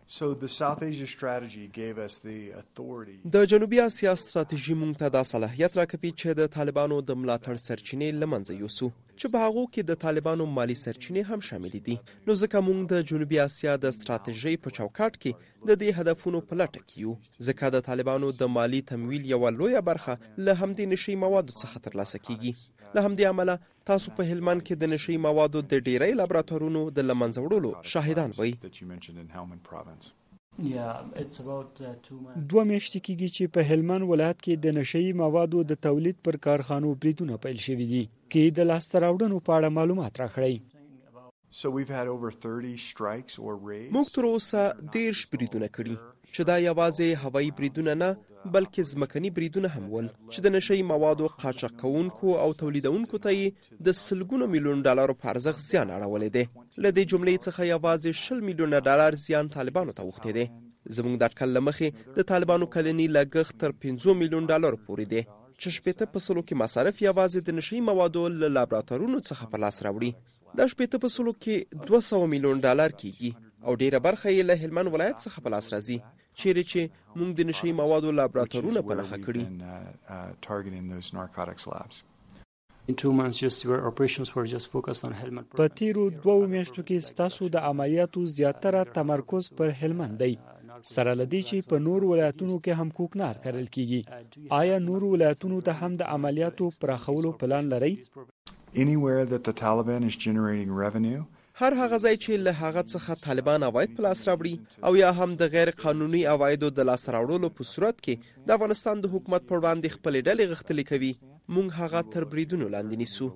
So the South Asia strategy gave us the authority. د جنوبي اسیا ستراتیژي مونږ ته دا صلاحیت راکوي چې د طالبانو د ملاتړ سرچینې له منځه یوسو چې په هغو کې د طالبانو مالی سرچینې هم شامل دي. نو ځکه مونږ د جنوبي اسیا د ستراتیژۍ په چوکاټ کې د دې هدفونو په لټه کې یو. ځکه د طالبانو د مالی تمویل یوه لویه برخه له همدې نشي موادو څخه ترلاسه کیږي. له همدې امله تاسو په هلمند کې د نشي موادو د ډیری لابراتوارونو د له منځه وړلو شاهدان وئ. دوه میاشتې کېږي چې په هلمند ولایت کې د نشهیي موادو د تولید پر کارخانو بریدونه پیل شوي دي. کې د لاسته راوړنو په اړه معلومات راکړئ. So we've had over 30 strikes or raids. موږ تر اوسه 30 بریدونه کړي چې دا یوازې هوایي بریدونه نه بلکې ځمکني بریدونه هم ول چې د نشهیي موادو قاچاق کوونکو او تولیدونکو ته یې د سلګونو میلیون ډالرو په ارزښت زیان اړولی دی. له دې جملې څخه یوازې 10 میلیونه ډالر زیان طالبانو ته اوښتی دی. زموږ د اټکل له مخې د طالبانو کلني لګښت تر 15 میلیون ډالرو پورې دی چې 80% کې مصارف یوازې د نشهیي موادو له لابراتوارونو څخه په لاس راوړي. دا 80% کې 200 میلیون ډالر کېږي او ډیره برخه یې له هلمند ولایت څخه په لاس راځي چیرې چې موږ د نشهیي موادو لابراتوارونه په نښه کړي. په تیرو 2 میاشتو کې ستاسو د عملیاتو زیاتره تمرکز پر هلمند دی. سره لدی چې په نور ولایتونو کې هم کوکنار کرل کیږي. آیا نور ولایتونو ته هم د عملیاتو پراخولو پلان لرئ؟ Anywhere that the Taliban is generating revenue. هر هغه ځای چې له هغه څخه طالبان عواید په لاس راوړي او یا هم د غیر قانوني عوایدو د لاس راوړلو په صورت کې د افغانستان د حکومت پر وړاندې خپلې ډلې غښتلې کوي، موږ هغه تر بریدونو لاندې نیسو.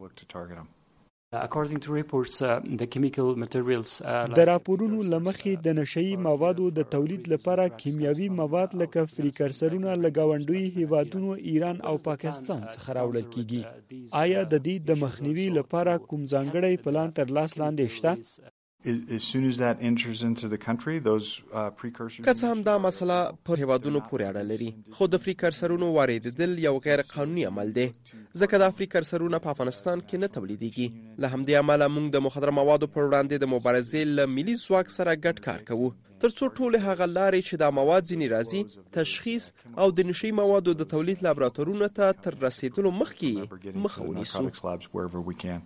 د راپورونو له مخې د نشهیي موادو د تولید لپاره کیمیاوي مواد لکه فریکرسرونه له ګاونډیو هیوادونو ایران او پاکستان څخه راوړل کیږي. آیا د دې د مخنیوي لپاره کوم ځانګړی پلان تر لاس لاندې شته؟ As soon as that enters into the country, those precursors. که څه هم دا مسله پر هیوادونو پورې اړه لري، خو د فریکرسرونو واردېدل یو غیر قانوني عمل دی ځکه دا فریکرسرونه په افغانستان کې نه تولیدېږي. له همدې امله موږ د مخدره موادو پر وړاندې د مبارزې له ملي ځواک سره ګډ کار کوو تر څو ټولې هغه لارې چې دا مواد ځینې راځي تشخیص او د نشهیي موادو د تولید لابراتوارونو ته تر رسیدلو مخکې مخه ونیسو.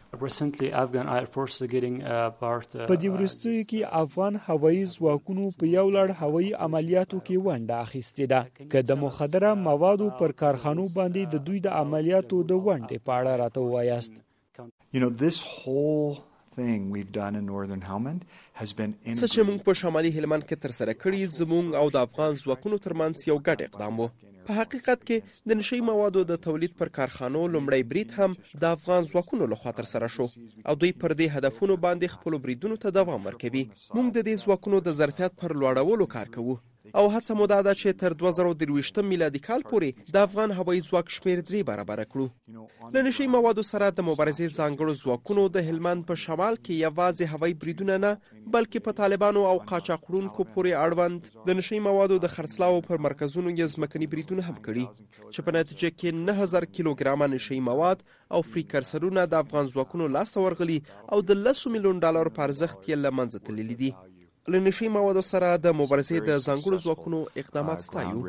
په دې وروستیو کې افغان هوایي ځواکونو په یو لړ هوایي عملیاتو کې ونډه اخیستې ده. که د مخدره موادو پر کارخانو باندې د دوی د عملیاتو د ونډې په اړه راته ووایاست. This whole thing we've done in northern Helmand has been څه چې موږ په شمالي هلمند کې تر سره کړي زموږ او د افغان ځواکونو ترمنځ یو ګډ اقدام و. په حقیقت کې د نشهیي موادو د تولید پر کارخانو لومړی برید هم د افغان ځواکونو لخوا تر سره شو او دوی پر دې هدفونو باندې خپلو بریدونو ته دوام ورکوي. موږ د دې ځواکونو د ظرفیت پر لوړولو کار کوو او هڅه مو دا ده چې تر 2023 میلادي کال پورې د افغان هوایي ځواک شمیر 3 برابره کړو. له نشهیي موادو سره د مبارزې ځانګړو ځواکونو د هلمند په شمال کې یوازې هوایي بریدونه نه بلکې په طالبانو او قاچاق وړونکو پورې اړوند د نشهیي موادو د خرڅلاو پر مرکزونو یې ځمکني بریدونه هم کړي چې په نتیجه کې 9000 کیلوګرامه نشهیي مواد او فریکرسرونه د افغان ځواکونو لاسته ورغلي او د 10 میلیون ډالر په ارزښت یې له منځه تللي دي. له نشهیي موادو سره د مبارزې د ځانګړو ځواکونو اقدامات ستایو.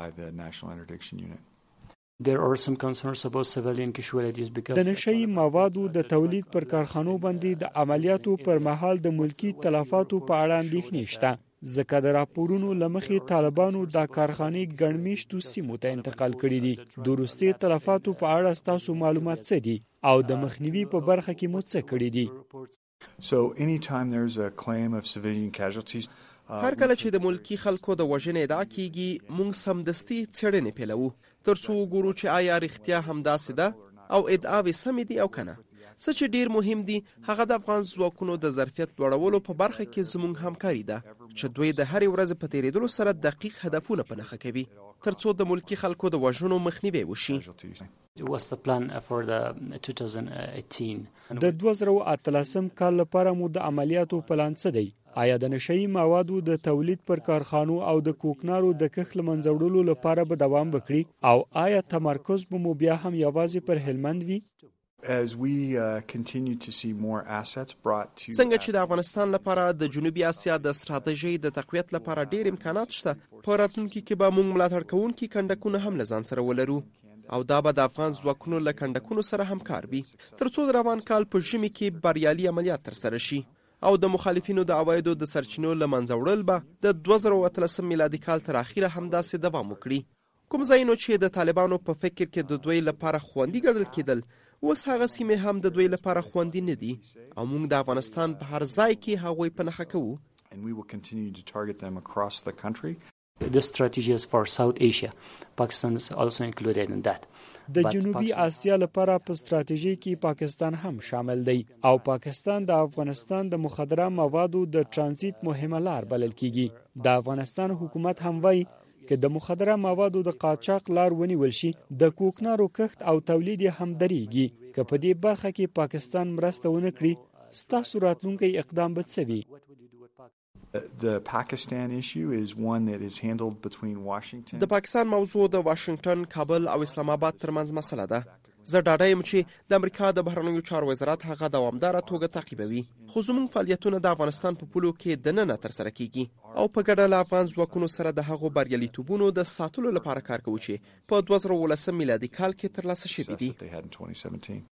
د نشهیي موادو د تولید پر کارخانو باندې د عملیاتو پر مهال د ملکی تلفاتو په اړه اندېښنې شته ځکه د راپورونو له مخې طالبانو دا کارخانې ګڼمېشتو سیمو ته انتقال کړي دي. د وروستي تلفاتو په اړه ستاسو معلومات څه دي او د مخنیوي په برخه کې مو څه کړي دي؟ So anytime there's a claim of civilian casualties هر کله چې د ملکی خلکو د وژنې ادعا کیږي موږ سمدستي څېړنې پیلوو تر څو وګورو چې آیا رښتیا همداسې ده او ادعاوې سمې دي او کنه. څه چې ډیر مهم دي هغه د افغان ځواکونو د ظرفیت لوړولو په برخه کې زموږ همکاري ده چې دوی د هرې ورځې په تیریدلو سره دقیق هدفونه په نښه کوي تر څو د ملکی خلکو د وژنو مخنیوی وشي. د 2018 کال لپاره مو د عملیاتو پلان څه دی؟ آیا د نشهیي موادو د تولید پر کارخانو او د کوکنارو د کښت له منځه وړلو لپاره به دوام وکړي او آیا تمرکز به مو بیا هم یوازې پر هلمند وي؟ As we continue to see more assets brought to څنګه چې د افغانستان لپاره د جنوبي اسیا د ستراتیژۍ د تقویت لپاره ډېر امکانات شته، په راتلونکي کې به موږ ملاتړ کوونکي کنډکونه هم له ځان سره ولرو او دا به د افغان ځواکونو له کنډکونو سره همکار وي ترڅو د روان کال په ژمي کې بریالي عملیات ترسره شي او د مخالفینو د عوایدو د سرچینو له منځه وړل به د 2013 میلادي کال تر اخره همداسې دوام وکړي. کوم ځایونه چې د طالبانو په فکر کې د دوی لپاره خوندي ګڼل کېدل، اوس هغه سیمې هم د دوی لپاره خوندي نه دي او موږ د افغانستان په هر ځای کې هغوی په نښه کوو. And we will continue to target them across the country. The strategies for South Asia, Pakistan is also included in that. د جنوبي اسیا لپاره په ستراتیژي کې پاکستان هم شامل دی او پاکستان د افغانستان د مخدره موادو د ترانزیت مهمه لار بلل کیږي. د افغانستان حکومت هم وایي که د مخدره موادو د قاچاق لار ونیول شي، د کوکنارو کښت او تولید هم درېږي. که په دې برخه کې پاکستان مرسته ونه کړي، ستاسو راتلونکی اقدام به څه وي؟ The Pakistan issue is one that is handled between Washington. د پاکستان موضوع د واشنگټن، کابل او اسلام آباد ترمنځ مسله ده. زه ډاډه یم چې د امریکا د بهرنیو چارو وزارت هغه دوامداره توګه تعقیبوي، خو زموږ فعالیتونه د افغانستان په پولو کې دننه ترسره کیږي او په ګډه له افغان ځواکونو سره د هغو بریالیتوبونو د ساتلو لپاره کار کوو چې په 2013 میلادي کال کې ترلاسه شوي دي.